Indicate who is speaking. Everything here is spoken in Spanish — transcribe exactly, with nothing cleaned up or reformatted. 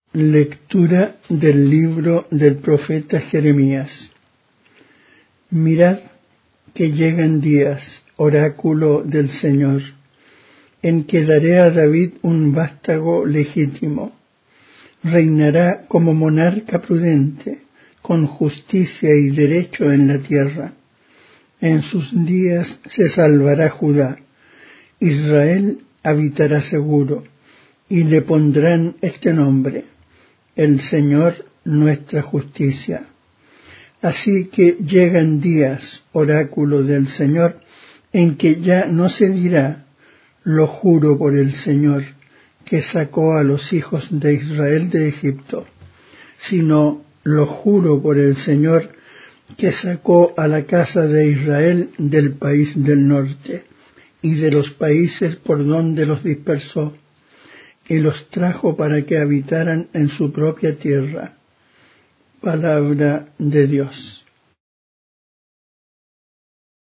Speaker 1: Lectura del libro del profeta Jeremías. Mirad que llegan días, oráculo del Señor, en que daré a David un vástago legítimo. Reinará como monarca prudente, con justicia y derecho en la tierra. En sus días se salvará Judá. Israel habitará seguro, y le pondrán este nombre: el Señor nuestra justicia. Así que llegan días, oráculo del Señor, en que ya no se dirá: lo juro por el Señor, que sacó a los hijos de Israel de Egipto, sino lo juro por el Señor, que sacó a la casa de Israel del país del norte y de los países por donde los dispersó, y los trajo para que habitaran en su propia tierra. Palabra de Dios.